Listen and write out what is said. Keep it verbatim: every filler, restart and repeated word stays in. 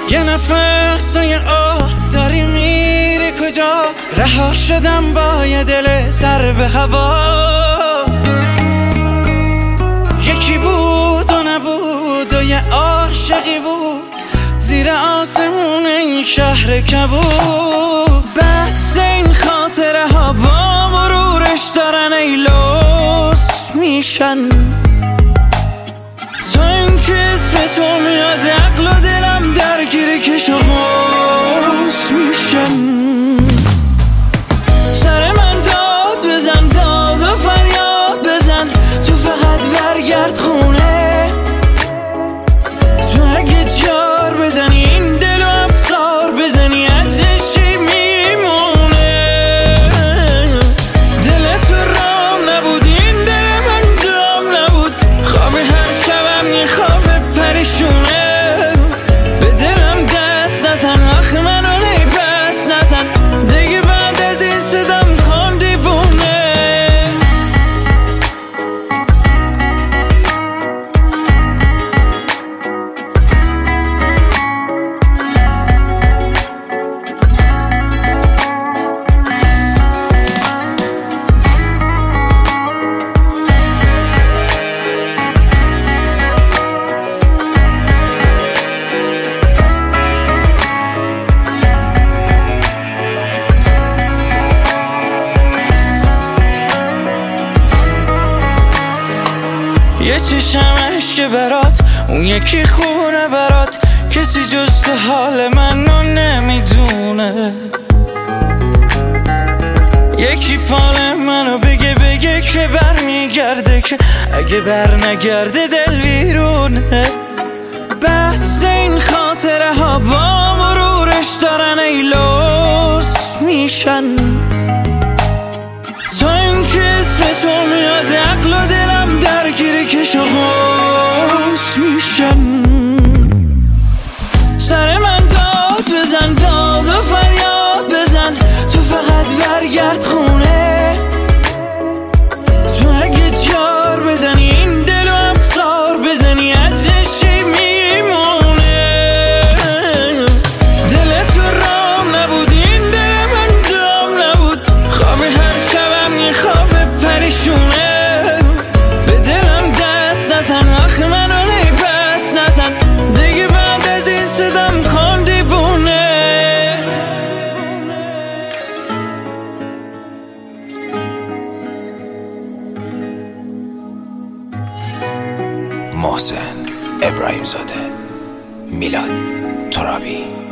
یه نفس و یه آه داری میری کجا؟ رها شدم با یه دل سر به هوا. یکی بود و نبود و یه عاشقی بود زیر آسمون این شهر کبود. بس این خاطره ها با مرورش دارن ای لوس میشن. تا این که اسم تو میاد عقل و دلم درگیر کش و قوس میشن. سر من داد بزن داد و فریاد بزن، تو فقط برگرد خونه. تو اگه جار بزنی این دل و افزار بزنی ازش چی میمونه؟ دل تو رام نبود این دل من دام نبود، خواب هر شبم یه خواب پریشونه. به دلم دست نزن آخ منو نیپس نزن، دیگه بعد از این صدام کن دیوونه. یه چشم عشق برات، اون یکی خونه برات، کسی جز حال منو نمیدونه. یکی فال منو بگه بگه که بر میگرده، که اگه بر نگرده دل ویرونه. بس این خاطره ها با مرورش دارن ای لوس میشن. تا این که اسم تو میاد عقل و دلم درگیر کش و قوس میشن. سر من داد بزن داد و فریاد بزن، تو فقط برگرد خونه. تو اگه جار بزنی این دل و افزار بزنی ازش چی میمونه؟ دل تو رام نبود این دل من دام نبود، خواب هر شبم یه خواب پریشونه. به دلم دست نزن آخ منو نیپس نزن، دیگه بعد از این صدام کن دیوونه. محسن ابراهیم زاده، میلاد ترابی.